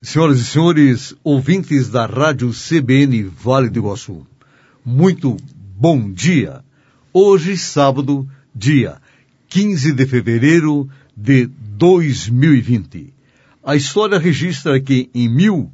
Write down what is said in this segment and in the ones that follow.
Senhoras e senhores, ouvintes da Rádio CBN Vale do Iguaçu, muito bom dia. Hoje, sábado, dia 15 de fevereiro de 2020. A história registra que, em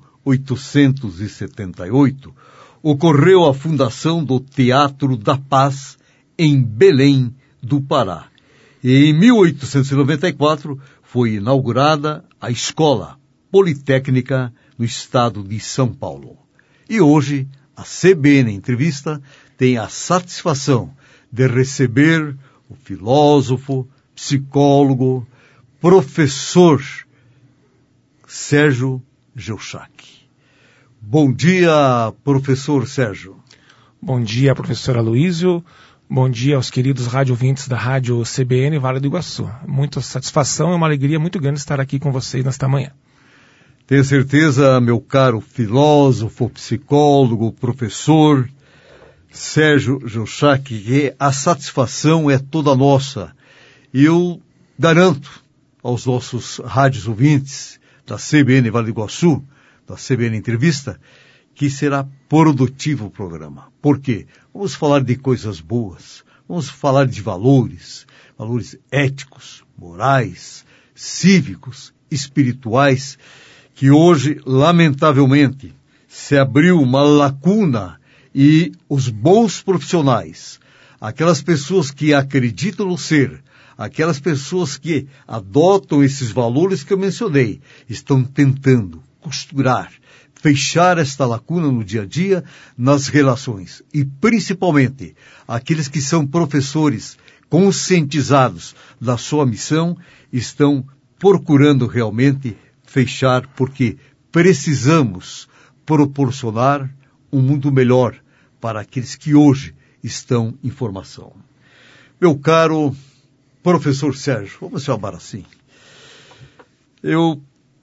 1878, ocorreu a fundação do Teatro da Paz em Belém do Pará. E em 1894 foi inaugurada a Escola Politécnica no estado de São Paulo. E hoje, a CBN Entrevista tem a satisfação de receber o filósofo, psicólogo, professor Sérgio Geuchac. Bom dia, professor Sérgio. Bom dia, professor Aloísio. Bom dia aos queridos rádio-ouvintes da Rádio CBN Vale do Iguaçu. Muita satisfação e uma alegria muito grande estar aqui com vocês nesta manhã. Tenho certeza, meu caro filósofo, psicólogo, professor Sérgio Geuchac, que a satisfação é toda nossa. E eu garanto aos nossos rádios ouvintes da CBN Vale do Iguaçu, da CBN Entrevista, que será produtivo o programa. Por quê? Vamos falar de coisas boas, vamos falar de valores éticos, morais, cívicos, espirituais, que hoje, lamentavelmente, se abriu uma lacuna e os bons profissionais, aquelas pessoas que acreditam no ser, aquelas pessoas que adotam esses valores que eu mencionei, estão tentando costurar, fechar esta lacuna no dia a dia, nas relações. E, principalmente, aqueles que são professores conscientizados da sua missão, estão procurando realmente fechar, porque precisamos proporcionar um mundo melhor para aqueles que hoje estão em formação. Meu caro professor Sérgio, vamos chamar assim. Eu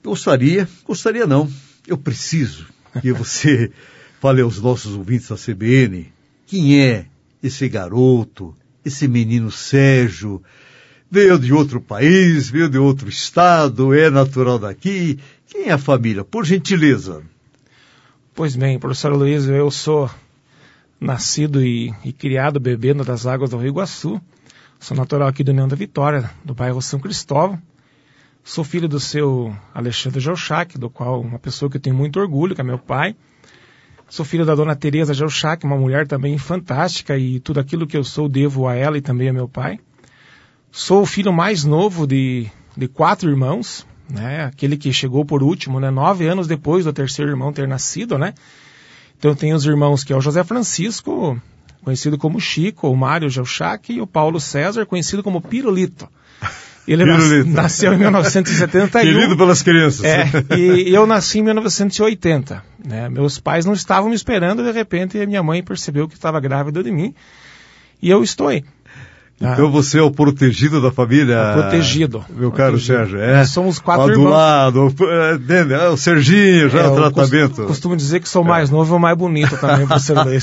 preciso que você fale aos nossos ouvintes da CBN quem é esse garoto, esse menino Sérgio. Veio de outro país, veio de outro estado, é natural daqui. Quem é a família? Por gentileza. Pois bem, professor Aloísio, eu sou nascido e criado bebendo das águas do Rio Iguaçu. Sou natural aqui do União da Vitória, do bairro São Cristóvão. Sou filho do seu Alexandre Geuchac, do qual uma pessoa que eu tenho muito orgulho, que é meu pai. Sou filho da dona Teresa Geuchac, uma mulher também fantástica, e tudo aquilo que eu sou devo a ela e também a meu pai. Sou o filho mais novo de 4 irmãos, né? Aquele que chegou por último, né? 9 anos depois do terceiro irmão ter nascido, né? Então eu tenho os irmãos que é o José Francisco, conhecido como Chico, o Mário Geuchac, e o Paulo César, conhecido como Pirulito. Ele nasceu em 1971. Querido pelas crianças. E eu nasci em 1980. Né? Meus pais não estavam me esperando, de repente a minha mãe percebeu que estava grávida de mim, e eu estou aí. Então você é o protegido da família? Protegido. Meu caro Sérgio. Nós somos 4 irmãos. Do lado, o Serginho, já o tratamento. Costumo dizer que sou mais novo e o mais bonito também, professor Luiz.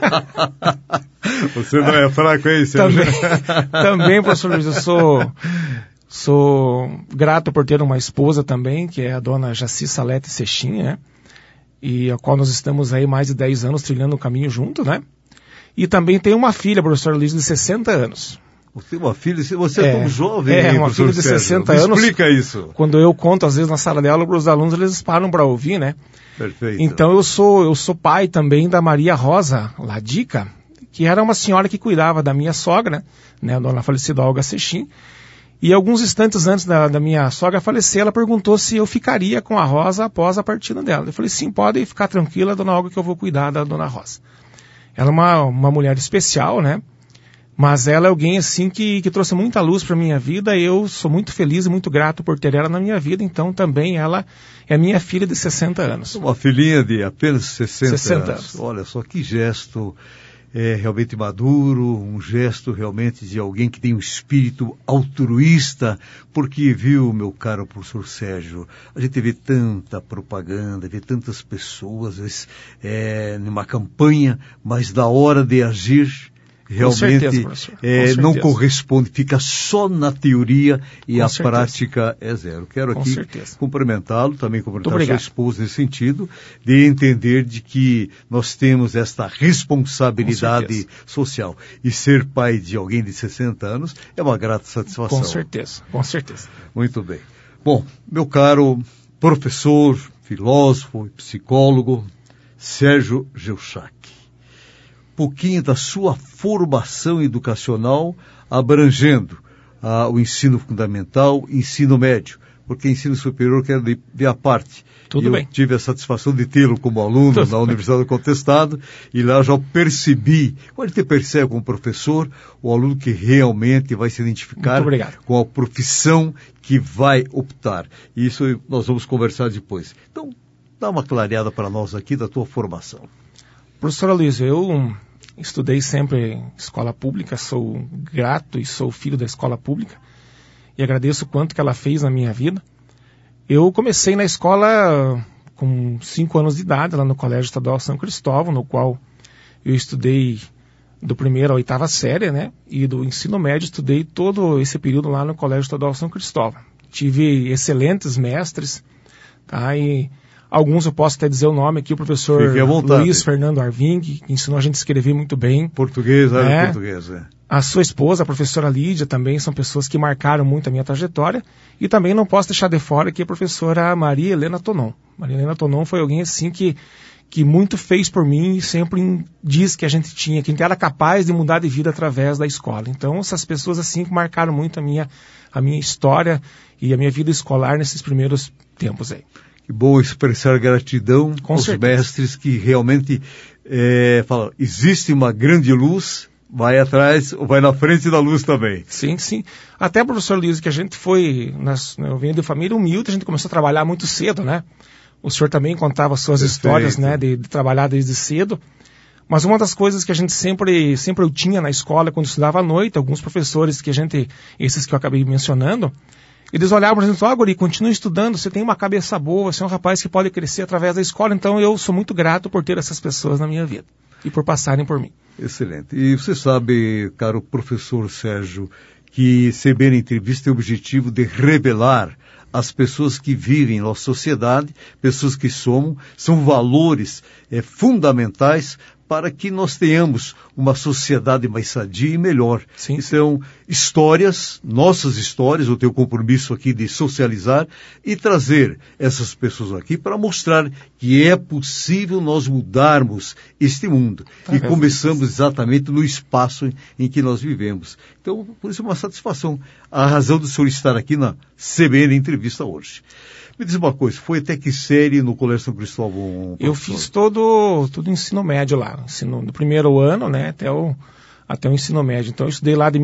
Você não é fraco aí, Sérgio? Também, professor Luiz, eu sou grato por ter uma esposa também, que é a dona Jaci Salete Sechim, né? E a qual nós estamos aí mais de 10 anos trilhando o caminho junto, né? E também tem uma filha, professor Luiz, de 60 anos. Você tem uma filha? Você é tão jovem. Uma filha de 60 anos. Explica isso. Quando eu conto, às vezes, na sala de aula para os alunos, eles param para ouvir, né? Perfeito. Então eu sou pai também da Maria Rosa Ladica, que era uma senhora que cuidava da minha sogra, né? A dona falecida Olga Sechim. E alguns instantes antes da minha sogra falecer, ela perguntou se eu ficaria com a Rosa após a partida dela. Eu falei, sim, pode ficar tranquila, dona Olga, que eu vou cuidar da dona Rosa. Ela é uma mulher especial, né? Mas ela é alguém, assim, que trouxe muita luz para a minha vida. E eu sou muito feliz e muito grato por ter ela na minha vida. Então, também ela é minha filha de 60 anos. Uma filhinha de apenas 60 anos. Olha só que gesto realmente maduro, um gesto realmente de alguém que tem um espírito altruísta, porque, viu, meu caro professor Sérgio, a gente vê tanta propaganda, vê tantas pessoas numa campanha, mas na hora de agir realmente não corresponde, fica só na teoria e a prática é zero. Quero aqui cumprimentá-lo, também cumprimentar a sua esposa nesse sentido, de entender de que nós temos esta responsabilidade social. E ser pai de alguém de 60 anos é uma grata satisfação. Com certeza. Muito bem. Bom, meu caro professor, filósofo e psicólogo, Sérgio Geuchac, pouquinho da sua formação educacional, abrangendo o ensino fundamental, ensino médio, porque ensino superior quero ver a parte. Eu tive a satisfação de tê-lo como aluno na Universidade do Contestado, e lá já percebi, quando a gente percebe como professor, o aluno que realmente vai se identificar com a profissão que vai optar. E isso nós vamos conversar depois. Então, dá uma clareada para nós aqui da tua formação. Professor Aloysio, eu estudei sempre em escola pública, sou grato e sou filho da escola pública e agradeço o quanto que ela fez na minha vida. Eu comecei na escola com 5 anos de idade, lá no Colégio Estadual São Cristóvão, no qual eu estudei do primeiro à 8ª série, né? E do ensino médio estudei todo esse período lá no Colégio Estadual São Cristóvão. Tive excelentes mestres, tá? E alguns eu posso até dizer o nome aqui, o professor Luiz Fernando Arving, que ensinou a gente a escrever muito bem. Português. A sua esposa, a professora Lídia, também são pessoas que marcaram muito a minha trajetória. E também não posso deixar de fora aqui a professora Maria Helena Tonon. Maria Helena Tonon foi alguém assim que muito fez por mim e sempre diz que a gente era capaz de mudar de vida através da escola. Então, essas pessoas assim que marcaram muito a minha história e a minha vida escolar nesses primeiros tempos aí. Que bom expressar gratidão aos mestres que realmente falam, existe uma grande luz, vai atrás, ou vai na frente da luz também. Sim. Até, professor Luiz, que a gente eu venho de família humilde, a gente começou a trabalhar muito cedo, né? O senhor também contava suas histórias, né, de trabalhar desde cedo. Mas uma das coisas que a gente sempre eu tinha na escola, quando estudava à noite, alguns professores esses que eu acabei mencionando, eles olhavam e diziam, guri, continue estudando, você tem uma cabeça boa, você é um rapaz que pode crescer através da escola, então eu sou muito grato por ter essas pessoas na minha vida e por passarem por mim. Excelente. E você sabe, caro professor Sérgio, que CBN Entrevista tem o objetivo de revelar as pessoas que vivem na nossa sociedade, pessoas que são valores fundamentais para que nós tenhamos uma sociedade mais sadia e melhor. Sim. São nossas histórias, eu tenho o compromisso aqui de socializar e trazer essas pessoas aqui para mostrar que é possível nós mudarmos este mundo. E começamos exatamente no espaço em que nós vivemos. Então, por isso é uma satisfação a razão do senhor estar aqui na CBN Entrevista hoje. Me diz uma coisa, foi até que série no Colégio São Cristóvão? Eu fiz todo o ensino médio lá, no primeiro ano, né, até o ensino médio. Então eu estudei lá de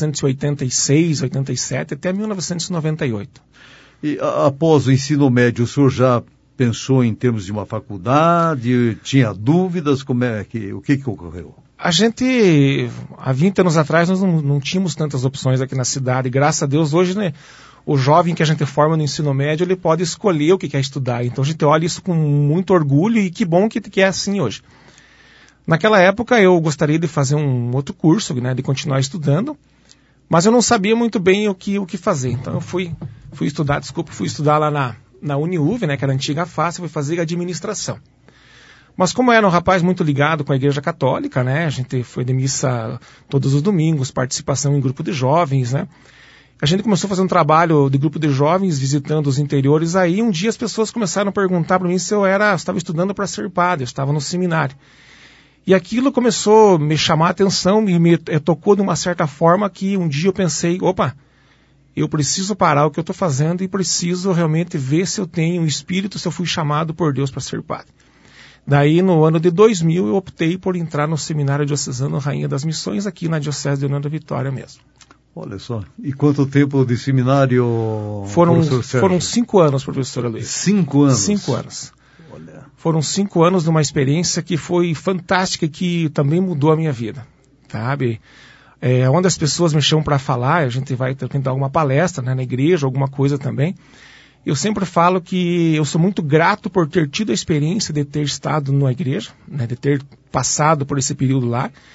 1986, 87 até 1998. E após o ensino médio, o senhor já pensou em termos de uma faculdade? Tinha dúvidas? O que ocorreu? A gente, há 20 anos atrás, nós não tínhamos tantas opções aqui na cidade. Graças a Deus, hoje, né, o jovem que a gente forma no ensino médio, ele pode escolher o que quer estudar. Então a gente olha isso com muito orgulho e que bom que é assim hoje. Naquela época eu gostaria de fazer um outro curso, né, de continuar estudando, mas eu não sabia muito bem o que fazer. Então eu fui estudar lá na UniUV, né, que era a antiga FACE, fui fazer administração. Mas como eu era um rapaz muito ligado com a Igreja Católica, né, a gente foi de missa todos os domingos, participação em grupo de jovens, né, a gente começou a fazer um trabalho de grupo de jovens, visitando os interiores. Aí um dia as pessoas começaram a perguntar para mim se eu estava estudando para ser padre, eu estava no seminário. E aquilo começou a me chamar a atenção e me tocou de uma certa forma que um dia eu pensei, eu preciso parar o que eu estou fazendo e preciso realmente ver se eu tenho um espírito, se eu fui chamado por Deus para ser padre. Daí, no ano de 2000, eu optei por entrar no Seminário Diocesano Rainha das Missões, aqui na Diocese de União da Vitória mesmo. Olha só. E quanto tempo de seminário, professor Sérgio? Foram 5 anos, professor Aloysio. 5 anos? 5 anos. Olha. Foram 5 anos de uma experiência que foi fantástica e que também mudou a minha vida, sabe? Onde as pessoas me chamam para falar, a gente vai tentar alguma palestra, né, na igreja, alguma coisa também. Eu sempre falo que eu sou muito grato por ter tido a experiência de ter estado na igreja, né, de ter passado por esse período lá.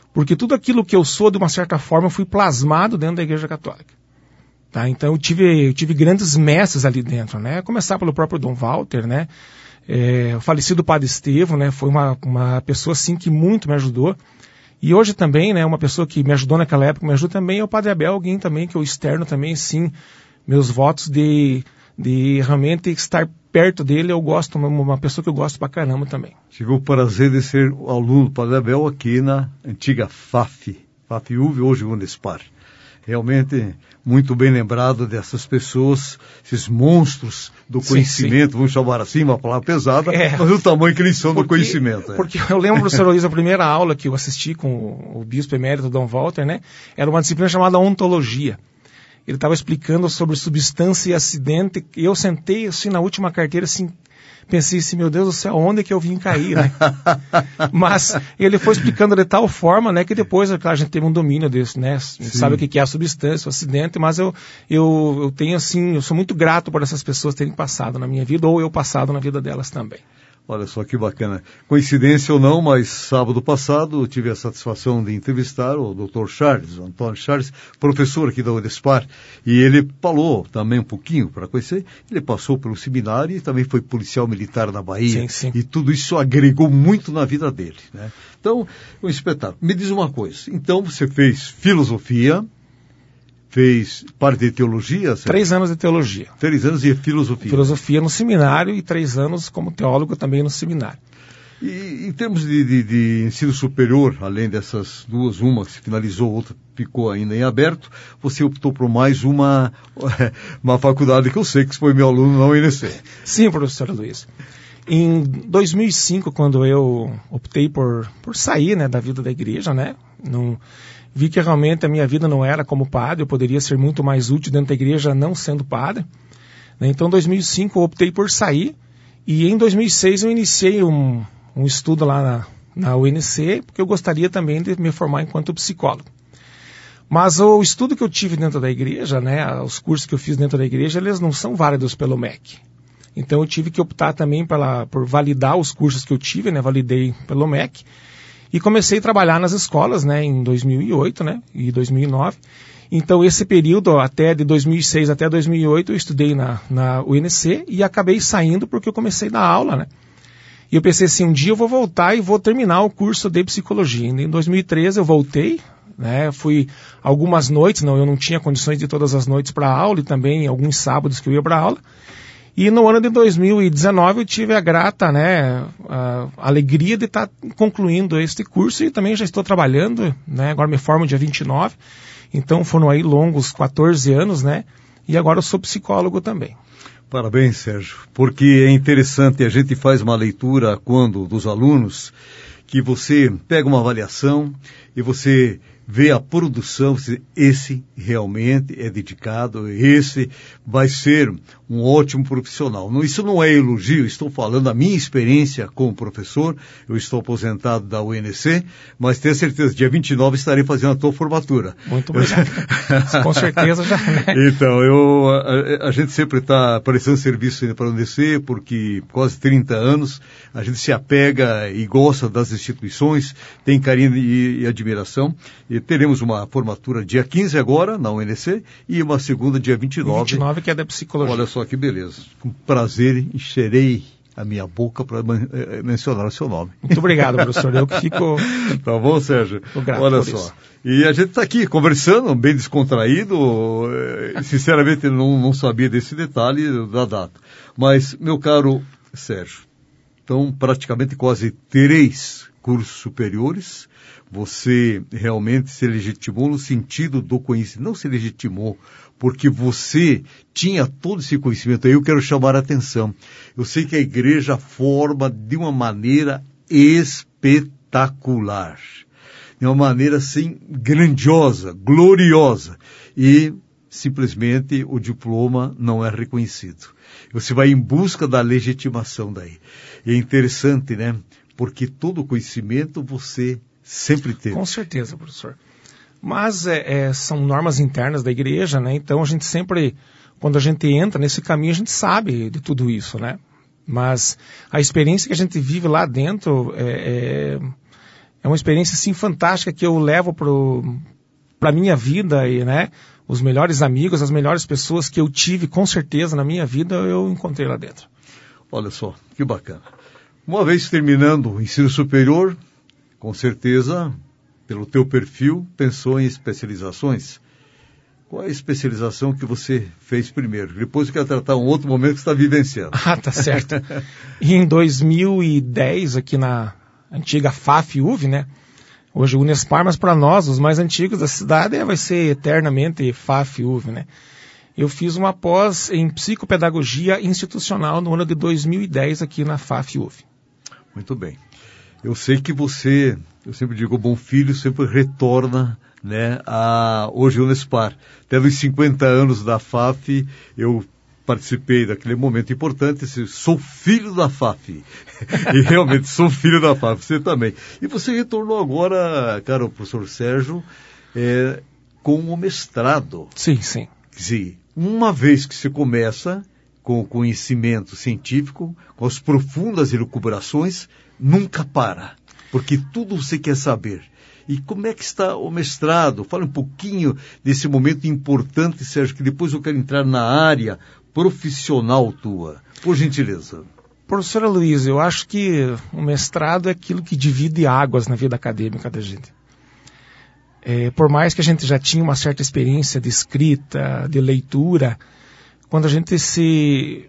porque tudo aquilo que eu sou, de uma certa forma, eu fui plasmado dentro da Igreja Católica. Tá? Então eu tive grandes mestres ali dentro, né? A começar pelo próprio Dom Walter, né? O falecido Padre Estevão, né? Foi uma pessoa assim que muito me ajudou. E hoje também, né? Uma pessoa que me ajudou naquela época, me ajuda também é o Padre Abel, alguém também que eu externo também, sim, meus votos de realmente estar perto dele. Eu gosto, uma pessoa que eu gosto pra caramba também. Tive o prazer de ser aluno do Padre Abel aqui na antiga FAF-UV, hoje Unespar. Realmente muito bem lembrado dessas pessoas, esses monstros do conhecimento, sim. Vamos chamar assim, uma palavra pesada, mas o tamanho que eles são do conhecimento. Porque eu lembro, professor Luiz, a primeira aula que eu assisti com o bispo emérito Dom Walter, né, era uma disciplina chamada ontologia. Ele estava explicando sobre substância e acidente, e eu sentei assim na última carteira, assim, pensei assim, meu Deus do céu, onde é que eu vim cair, né? Mas ele foi explicando de tal forma, né, que depois, claro, a gente teve um domínio disso, né? Sabe o que é a substância, o acidente, mas eu tenho assim, eu sou muito grato por essas pessoas terem passado na minha vida, ou eu passado na vida delas também. Olha só que bacana. Coincidência ou não, mas sábado passado eu tive a satisfação de entrevistar o Dr. Charles, o Antônio Charles, professor aqui da Unespar, e ele falou também um pouquinho para conhecer. Ele passou pelo seminário e também foi policial militar na Bahia. Sim, sim. E tudo isso agregou muito na vida dele, né? Então, um espetáculo. Me diz uma coisa, então você fez filosofia, fez parte de teologia? 3 anos de teologia. 3 anos de filosofia. Filosofia no seminário e 3 anos como teólogo também no seminário. E em termos de ensino superior, além dessas duas, uma que se finalizou, outra ficou ainda em aberto, você optou por mais uma faculdade que eu sei que foi meu aluno na UNC. Sim, professor Luiz. Em 2005, quando eu optei por sair, né, da vida da igreja, né, vi que realmente a minha vida não era como padre, eu poderia ser muito mais útil dentro da igreja não sendo padre. Então, em 2005, eu optei por sair, e em 2006 eu iniciei um estudo lá na UNC, porque eu gostaria também de me formar enquanto psicólogo. Mas o estudo que eu tive dentro da igreja, né, os cursos que eu fiz dentro da igreja, eles não são válidos pelo MEC. Então, eu tive que optar também por validar os cursos que eu tive, né, validei pelo MEC. E comecei a trabalhar nas escolas, né, em 2008, né, e 2009. Então, esse período, até de 2006 até 2008, eu estudei na UNC e acabei saindo porque eu comecei a dar aula, né. E eu pensei assim, um dia eu vou voltar e vou terminar o curso de psicologia. Em 2013 eu voltei, né, fui algumas noites, eu não tinha condições de todas as noites para aula e também alguns sábados que eu ia para aula. E no ano de 2019 eu tive a grata, né, a alegria de estar concluindo este curso e também já estou trabalhando, né, agora me formo dia 29, então foram aí longos 14 anos, né, e agora eu sou psicólogo também. Parabéns, Sérgio, porque é interessante, a gente faz uma leitura quando dos alunos, que você pega uma avaliação e você vê a produção, esse realmente é dedicado, esse vai ser um ótimo profissional. Isso não é elogio, estou falando da minha experiência como professor, eu estou aposentado da UNC, mas tenho certeza, dia 29 estarei fazendo a tua formatura. Muito obrigado. Com certeza já, né? Então, a gente sempre está prestando serviço para a UNC, porque quase 30 anos, a gente se apega e gosta das instituições, tem carinho e admiração, e teremos uma formatura dia 15 agora, na UNC, e uma segunda dia 29. 29 que é da psicologia. Olha só que beleza. Com prazer, encherei a minha boca para mencionar o seu nome. Muito obrigado, professor. Eu que fico... Tá bom, Sérgio? Grato. Olha só. Isso. E a gente está aqui conversando, bem descontraído. Sinceramente, não sabia desse detalhe da data. Mas, meu caro Sérgio, então, praticamente quase 3 cursos superiores. Você realmente se legitimou no sentido do conhecimento. Não se legitimou, porque você tinha todo esse conhecimento. Aí eu quero chamar a atenção. Eu sei que a igreja forma de uma maneira espetacular. De uma maneira, assim, grandiosa, gloriosa. E, simplesmente, o diploma não é reconhecido. Você vai em busca da legitimação daí. E é interessante, né? Porque todo conhecimento você sempre teve. Com certeza, professor. Mas são normas internas da igreja, né? Então a gente sempre, quando a gente entra nesse caminho, a gente sabe de tudo isso, né? Mas a experiência que a gente vive lá dentro É uma experiência, assim, fantástica que eu levo para a minha vida e, né, os melhores amigos, as melhores pessoas que eu tive, com certeza, na minha vida, eu encontrei lá dentro. Olha só, que bacana. Uma vez terminando o ensino superior, com certeza, pelo teu perfil, pensou em especializações. Qual é a especialização que você fez primeiro? Depois eu quero tratar um outro momento que você está vivenciando. Ah, tá certo. E em 2010, aqui na antiga FAF-UV, né? Hoje Unespar, mas para nós, os mais antigos da cidade, vai ser eternamente FAF-UV, né? Eu fiz uma pós em psicopedagogia institucional no ano de 2010 aqui na FAF-UV. Muito bem. Eu sei que você, eu sempre digo, o bom filho sempre retorna, né, hoje Unespar. Até nos 50 anos da FAF, eu participei daquele momento importante, sou filho da FAF. E realmente sou filho da FAF, você também. E você retornou agora, cara, o professor Sérgio, com o mestrado. Sim, sim. Quer dizer, uma vez que você começa com o conhecimento científico, com as profundas elucubrações, nunca para, porque tudo você quer saber. E como é que está o mestrado? Fala um pouquinho desse momento importante, Sérgio, que depois eu quero entrar na área profissional tua. Por gentileza. Professora Luísa, eu acho que o mestrado é aquilo que divide águas na vida acadêmica da gente. Por mais que a gente já tinha uma certa experiência de escrita, de leitura, quando a gente se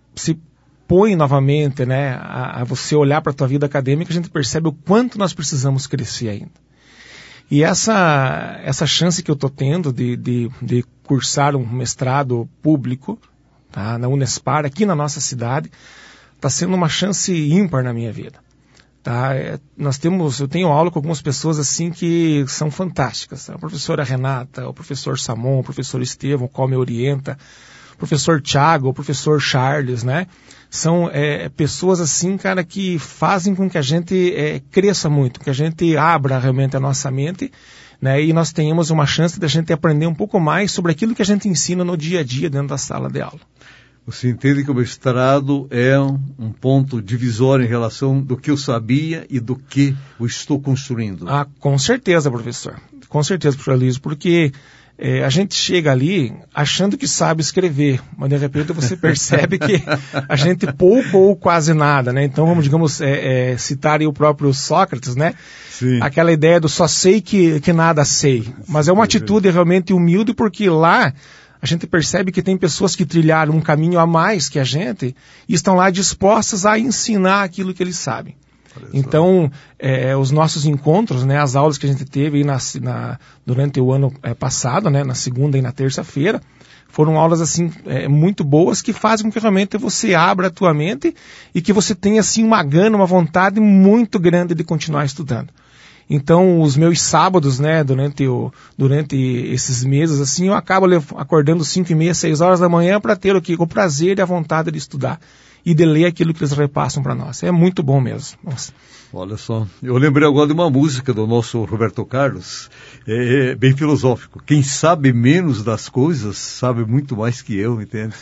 põe novamente, né, a você olhar para a tua vida acadêmica, a gente percebe o quanto nós precisamos crescer ainda. E essa chance que eu estou tendo de cursar um mestrado público, tá, na Unespar, aqui na nossa cidade, está sendo uma chance ímpar na minha vida. Tá? Eu tenho aula com algumas pessoas assim que são fantásticas. A professora Renata, o professor Samon, o professor Estevão, o qual me orienta, o professor Tiago, o professor Charles, né? São pessoas assim, cara, que fazem com que a gente cresça muito, que a gente abra realmente a nossa mente, né? E nós tenhamos uma chance de a gente aprender um pouco mais sobre aquilo que a gente ensina no dia a dia dentro da sala de aula. Você entende que o mestrado é um ponto divisório em relação do que eu sabia e do que eu estou construindo? Ah, com certeza, professor. Com certeza, professor Luiz, porque a gente chega ali achando que sabe escrever, mas de repente você percebe que a gente pouco ou quase nada, né? Então vamos, digamos, citar aí o próprio Sócrates, né? Sim. Aquela ideia do só sei que nada sei. Mas é uma atitude realmente humilde, porque lá a gente percebe que tem pessoas que trilharam um caminho a mais que a gente e estão lá dispostas a ensinar aquilo que eles sabem. Então, os nossos encontros, né, as aulas que a gente teve aí durante o ano passado, né, na segunda e na terça-feira, foram aulas assim muito boas que fazem com que realmente você abra a tua mente e que você tenha assim uma gana, uma vontade muito grande de continuar estudando. Então, os meus sábados, né, durante esses meses, assim, eu acabo acordando 5h30, 6 horas da manhã para ter o prazer e a vontade de estudar e de ler aquilo que eles repassam para nós. É muito bom mesmo. Nossa. Olha só, eu lembrei agora de uma música do nosso Roberto Carlos, bem filosófico. Quem sabe menos das coisas sabe muito mais que eu, entende?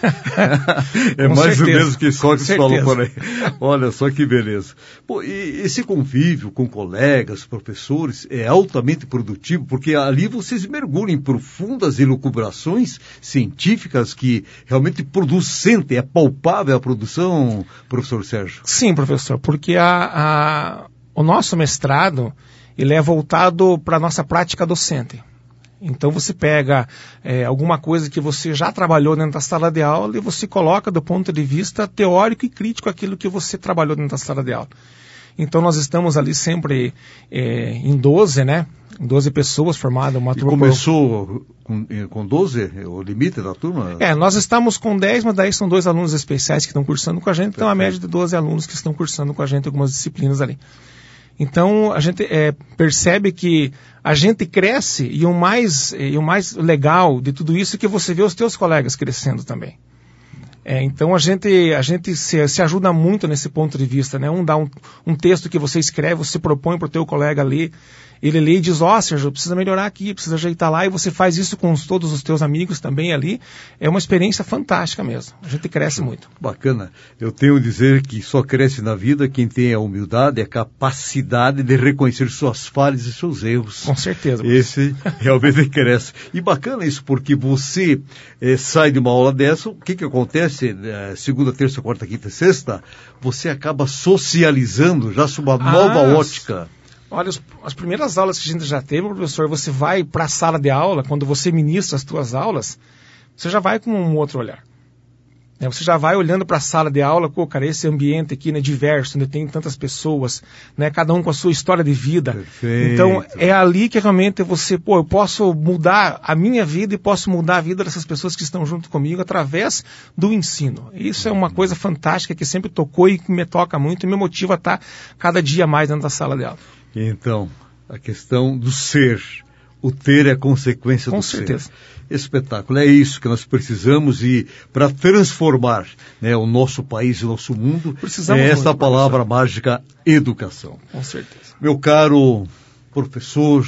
É mais certeza. Ou menos que Sócrates falou por aí. Olha só que beleza. Pô, e esse convívio com colegas, professores, é altamente produtivo, porque ali vocês mergulham em profundas elucubrações científicas que realmente sentem, é palpável a produção, professor Sérgio? Sim, professor, porque o nosso mestrado, ele é voltado para a nossa prática docente. Então você pega alguma coisa que você já trabalhou dentro da sala de aula e você coloca do ponto de vista teórico e crítico aquilo que você trabalhou dentro da sala de aula. Então nós estamos ali sempre em 12, né? 12 pessoas formadas. Uma turma. Começou com 12, o limite da turma? Nós estamos com 10, mas daí são 2 alunos especiais que estão cursando com a gente, então a média de 12 alunos que estão cursando com a gente algumas disciplinas ali. Então a gente percebe que a gente cresce e o mais legal de tudo isso é que você vê os teus colegas crescendo também. Então a gente se ajuda muito nesse ponto de vista, né? Dá um texto que você escreve, você propõe para o teu colega ler, ele lê e diz, Sérgio, precisa melhorar aqui, precisa ajeitar lá, e você faz isso com todos os teus amigos também ali. É uma experiência fantástica mesmo. A gente cresce muito. Bacana. Eu tenho a dizer que só cresce na vida quem tem a humildade, a capacidade de reconhecer suas falhas e seus erros. Com certeza. Esse realmente cresce. E bacana isso, porque você sai de uma aula dessa, o que acontece? Segunda, terça, quarta, quinta e sexta, você acaba socializando já sob uma nova ótica. Olha, as primeiras aulas que a gente já teve, professor, você vai para a sala de aula, quando você ministra as tuas aulas, você já vai com um outro olhar. Você já vai olhando para a sala de aula, cara, esse ambiente aqui, né, diverso, onde tem tantas pessoas, né, cada um com a sua história de vida. Perfeito. Então, é ali que realmente você, eu posso mudar a minha vida e posso mudar a vida dessas pessoas que estão junto comigo através do ensino. Isso é uma coisa fantástica que sempre tocou e me toca muito e me motiva a estar cada dia mais dentro da sala de aula. Então, a questão do ser, o ter é a consequência do ser. Com certeza. Espetáculo, é isso que nós precisamos e para transformar, né, o nosso país e o nosso mundo, precisamos é essa muito, palavra mágica, educação. Com certeza. Meu caro professor,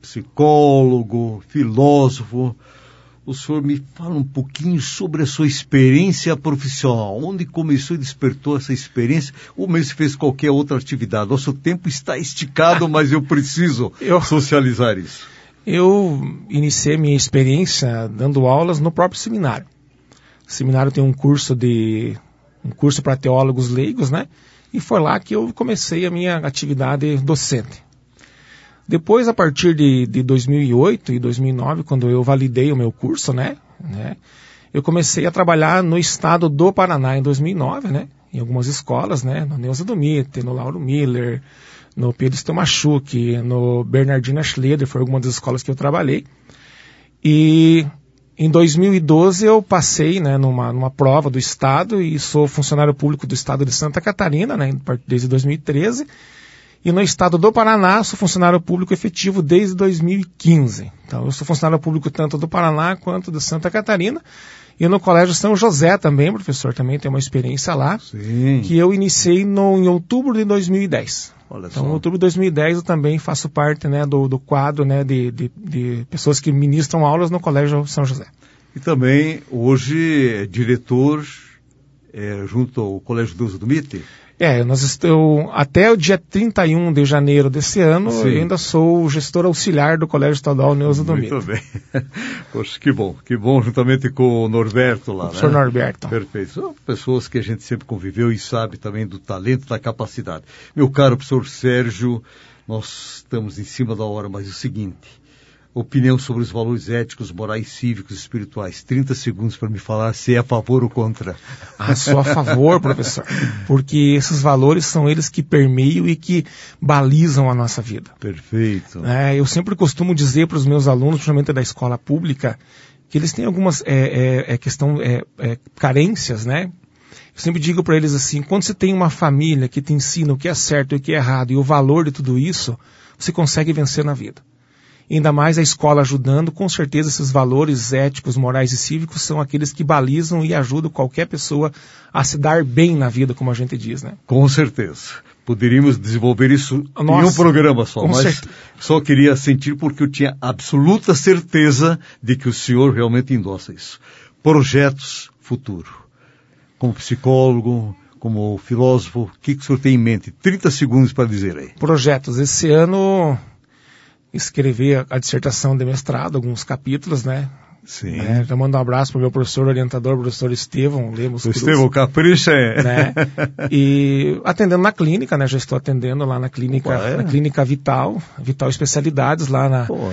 psicólogo, filósofo, o senhor me fala um pouquinho sobre a sua experiência profissional. Onde começou e despertou essa experiência? Ou mesmo fez qualquer outra atividade? Nosso tempo está esticado, mas eu preciso socializar isso. Eu iniciei minha experiência dando aulas no próprio seminário. O seminário tem um curso para teólogos leigos, né? E foi lá que eu comecei a minha atividade docente. Depois, a partir de 2008 e 2009, quando eu validei o meu curso, né, eu comecei a trabalhar no estado do Paraná em 2009, né, em algumas escolas, né, no Neuza Domite, no Lauro Miller, no Pedro Stomachuk, no Bernardina Schleder, foram algumas das escolas que eu trabalhei. E em 2012 eu passei, né, numa prova do estado e sou funcionário público do estado de Santa Catarina, né, desde 2013. E no estado do Paraná, sou funcionário público efetivo desde 2015. Então, eu sou funcionário público tanto do Paraná quanto de Santa Catarina. E no Colégio São José também, professor, também tem uma experiência lá. Sim. Que eu iniciei em outubro de 2010. Olha então, só. em outubro de 2010 eu também faço parte, né, do quadro, né, de pessoas que ministram aulas no Colégio São José. E também, hoje, é diretor junto ao Colégio Neuza Domite? Até o dia 31 de janeiro desse ano, Sim. eu ainda sou o gestor auxiliar do Colégio Estadual Neuza Domite. Muito bem. Poxa, que bom, juntamente com o Norberto lá, né? Professor Norberto. Perfeito. São pessoas que a gente sempre conviveu e sabe também do talento, da capacidade. Meu caro professor Sérgio, nós estamos em cima da hora, mas é o seguinte, opinião sobre os valores éticos, morais, cívicos e espirituais. 30 segundos para me falar se é a favor ou contra. Sou a favor, professor. Porque esses valores são eles que permeiam e que balizam a nossa vida. Perfeito. Eu sempre costumo dizer para os meus alunos, principalmente da escola pública, que eles têm algumas carências, né? Eu sempre digo para eles assim, quando você tem uma família que te ensina o que é certo e o que é errado e o valor de tudo isso, você consegue vencer na vida. Ainda mais a escola ajudando, com certeza esses valores éticos, morais e cívicos são aqueles que balizam e ajudam qualquer pessoa a se dar bem na vida, como a gente diz, né? Com certeza. Poderíamos desenvolver isso em um programa só, mas só queria sentir porque eu tinha absoluta certeza de que o senhor realmente endossa isso. Projetos futuro. Como psicólogo, como filósofo, o que o senhor tem em mente? 30 segundos para dizer aí. Projetos. Esse ano escrevi a dissertação de mestrado, alguns capítulos, né? Sim. Já mando um abraço para o meu professor orientador, o professor Estevão Lemos Cruz. Estevão Capricha né? E atendendo na clínica, né? Já estou atendendo lá na clínica, na clínica Vital Especialidades, lá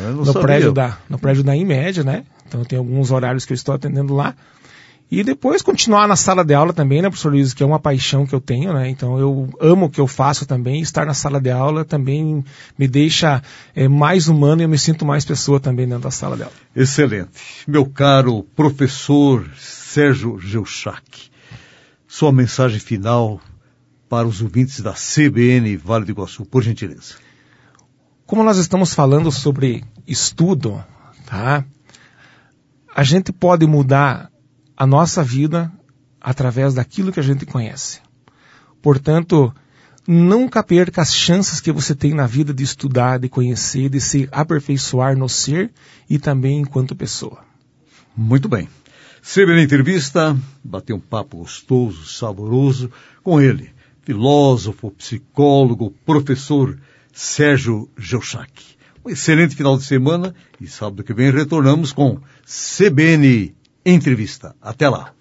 no prédio da IMED, né? Então tem alguns horários que eu estou atendendo lá. E depois continuar na sala de aula também, né, professor Luiz, que é uma paixão que eu tenho, né? Então eu amo o que eu faço também, estar na sala de aula também me deixa mais humano e eu me sinto mais pessoa também dentro da sala de aula. Excelente. Meu caro professor Sérgio Geuchac, sua mensagem final para os ouvintes da CBN Vale do Iguaçu, por gentileza. Como nós estamos falando sobre estudo, tá? A gente pode mudar a nossa vida através daquilo que a gente conhece. Portanto, nunca perca as chances que você tem na vida de estudar, de conhecer, de se aperfeiçoar no ser e também enquanto pessoa. Muito bem. CBN Entrevista, bateu um papo gostoso, saboroso com ele, filósofo, psicólogo, professor Sérgio Geuchac. Um excelente final de semana e sábado que vem retornamos com CBN Entrevista. Até lá.